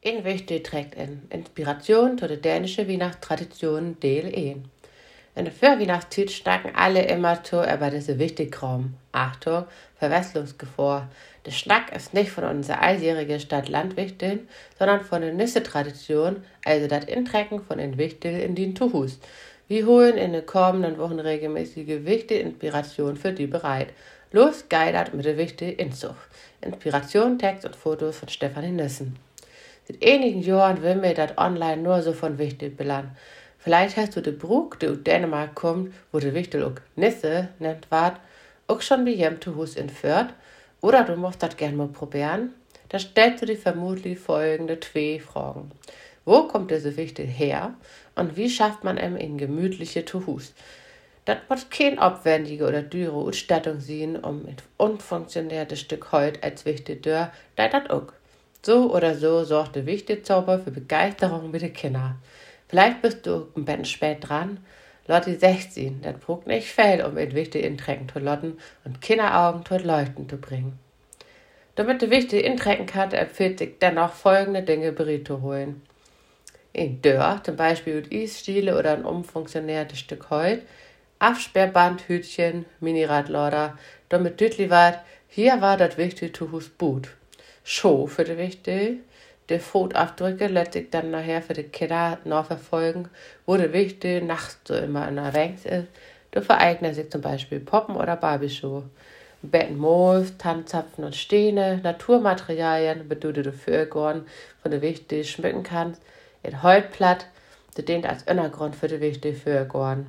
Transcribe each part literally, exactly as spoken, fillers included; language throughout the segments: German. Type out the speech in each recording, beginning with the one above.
In Wichtel trägt in Inspiration zu der dänischen Weihnachtstradition Del ein. In der Vorweihnachtszeit schnacken alle immer zu über diese Wichtelkram. Achtung, Verwechslungsgefahr. Der Schnack ist nicht von unserer alljährigen Stadt Landwichteln, sondern von der Nisse-Tradition, also das Intrecken von den Wichtel in den Tuhus. Wir holen in den kommenden Wochen regelmäßige Wichtel-Inspiration für die bereit. Los geidert mit der Wichtel-Inzug. Inspiration, Text und Fotos von Stefanie Nissen. Seit einigen Jahren will mir das online nur so von Wichtel belangen. Vielleicht hast du den Brug, der aus Dänemark kommt, wo der Wichtel auch Nisse nennt ward, auch schon bei jem Tuhus in Fürth. Oder du musst das gern mal probieren. Da stellst du dir vermutlich folgende zwei Fragen. Wo kommt diese Wichtel her? Und wie schafft man ihm in gemütliche Tuhus? Das muss kein aufwendige oder teure Ausstattung sein, um ein unfunktioniertes Stück Holz als Wichtel-Dörr, da das auch. So oder so sorgt der Wichtelzauber für Begeisterung mit den Kindern. Vielleicht bist du ein bisschen spät dran. Lotti sechzehn, das braucht nicht viel, um ein Wichtel intrecken zu lotten und Kinderaugen tot Leuchten zu bringen. Damit der Wichtel intrecken kann, empfiehlt sich dennoch folgende Dinge bereit zu holen. Ein Dörr, zum Beispiel mit Eisstiele oder ein umfunktioniertes Stück Holz, Absperrband, Hütchen, Miniradlader, damit deutlich wird, hier war das Wichteltuchus Boot. Show für die Wichtel. Die Fotabdrücke lässt sich dann nachher für die Kinder nachverfolgen, wo der Wichtel nachts so immer in der Ranks ist. Da vereignen sich zum Beispiel Poppen- oder Barbie-Show. Betten, Moos, Tanzzapfen und Steine, Naturmaterialien, mit denen du Fürgorn von der Wichtel schmücken kannst. Ein Holzblatt, das dient als Untergrund für die Wichtel Fürgorn.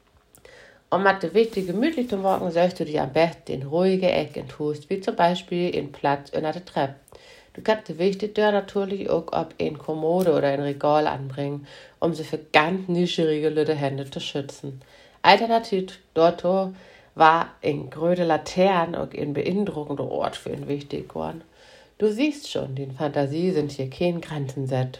Um mit der Wichtel gemütlich zu morgen, sollst du dir am besten in ruhige Ecken tust, wie zum Beispiel in Platz unter der Treppe. Du kannst die Wichteltür natürlich auch ob in Kommode oder ein Regal anbringen, um sie für ganz nischige Leute Hände zu schützen. Alternativ dort war ein gröde Laternen auch ein beeindruckender Ort für ein Wichtelkorn. Du siehst schon, die Fantasie sind hier kein Grenzen set.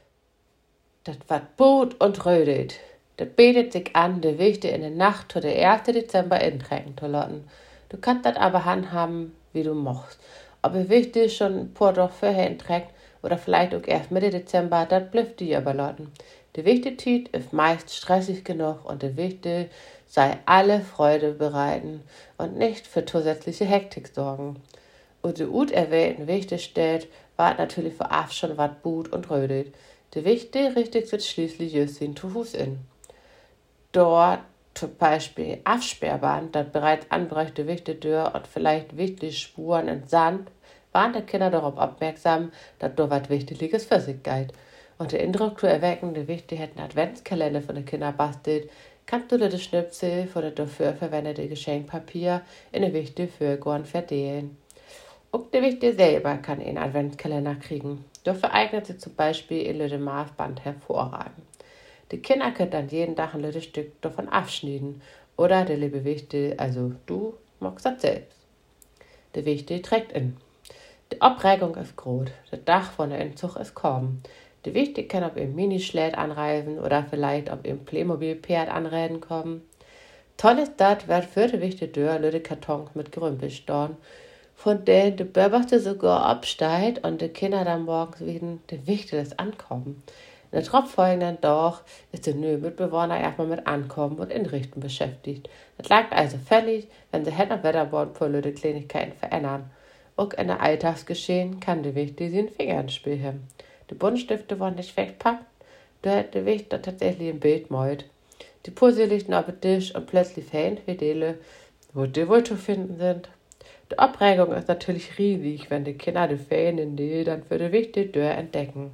Das wat Boot und rödet. Das bietet sich an, die Wichtel in der Nacht zu der ersten Dezember intrecken zu lassen. Du kannst das aber handhaben, wie du mochst. Ob ihr Wichtel schon ein paar Tage vorher intreckt oder vielleicht auch erst Mitte Dezember, das bleibt dir überlassen. Die Wichtelzeit ist meist stressig genug und die Wichtel sei alle Freude bereiten und nicht für zusätzliche Hektik sorgen. Und die ut erwähnten Wichtelstädt wart natürlich vorab schon wat Boot und rödet. Die Wichtel richtet sich schließlich just in Tuhus in. Dort zum Beispiel Absperrband, das bereits anbräuchte Wichteltür und vielleicht Wichtelspuren in Sand, waren die Kinder darauf aufmerksam, dass dort was Wichteliges für sich geht. Und der Eindruck zu erwecken, die Wichtel hätten Adventskalender von den Kindern bastelt, kannst du dir das Schnipsel von der dafür verwendete Geschenkpapier in den Wichtel für Gorn verteilen. Auch der Wichtel selber kann einen Adventskalender kriegen. Dafür eignet sich zum Beispiel ein Lüde Maßband hervorragend. Die Kinder können dann jeden Tag ein Lüde Stück davon abschneiden. Oder der liebe Wichtel, also du, magst das selbst. Der Wichtel trägt in. Die Abregung ist groß. Das Dach von der Inzug ist kaum. Die Wichtel kann auf ihrem Minischlät anreisen oder vielleicht auf ihrem Playmobil-Pferd anreden kommen. Toll ist das, wird für die Wichteltür Lüde Kartons mit Gerümpelstorn, von denen die Böberste sogar absteigt und die Kinder dann morgens wieder die Wichtel ist ankommen. In der darauffolgenden Tag ist der neue Mitbewohner erstmal mit Ankommen und Inrichten beschäftigt. Es lag also fällig, wenn sie hätten Wetterbord für die Kleinigkeiten verändern. Auch in der Alltagsgeschehen kann die Wichtel sie in Fingern spielen. Die Buntstifte waren nicht weggepackt, da hat die Wichtel tatsächlich ein Bild malt. Die Puzzle liegen auf dem Tisch und plötzlich fehlen Fidele, wo die wohl zu finden sind. Die Abregung ist natürlich riesig, wenn die Kinder die fehlenden Teile dann für die Wichteltür entdecken.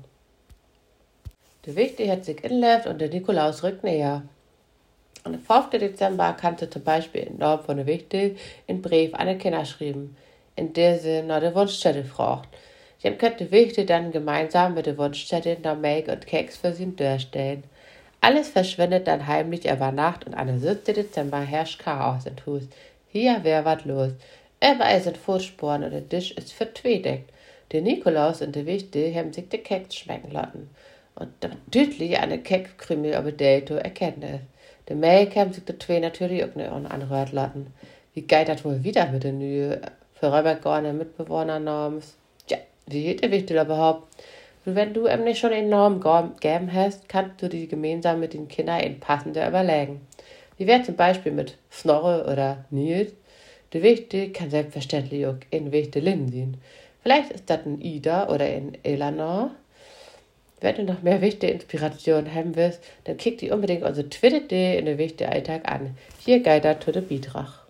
Der Wichtel hat sich inlebt und der Nikolaus rückt näher. Am fünften Dezember kannst du zum Beispiel in Namen von der Wichtel einen Brief an die Kinder schreiben, in der sie nach der Wunschzettel fragt. Dann könnt die Wichtel dann gemeinsam mit der Wunschzettel nach Make und Keks für sie durchstellen. Alles verschwindet dann heimlich über Nacht und am siebten Dezember herrscht Chaos in Hus. Hier wär wat los. Überall sind Fußspuren und der Tisch ist für zwei deckt. Der Nikolaus und der Wichtel haben sich die Keks schmecken lassen. Und deutlich eine Kekskrümel über Delto erkennen ist. Der Make haben sich die zwei natürlich auch nicht anrührt lassen. Wie geht das wohl wieder mit den neuen vorübergehenden Mitbewohnern namens? Tja, wie geht der Wichtel überhaupt? Und wenn du ihm nicht schon enorm geben hast, kannst du die gemeinsam mit den Kindern in passende überlegen. Wie wäre zum Beispiel mit Snorre oder Nils? Der Wichte kann selbstverständlich auch in Wichte Lynn sein. Vielleicht ist das ein Ida oder ein Eleanor. Wenn du noch mehr wichtige Inspiration haben willst, dann kick die unbedingt unsere Twitter in den wichtigen Alltag an. Hier geht das zu der Beitrag.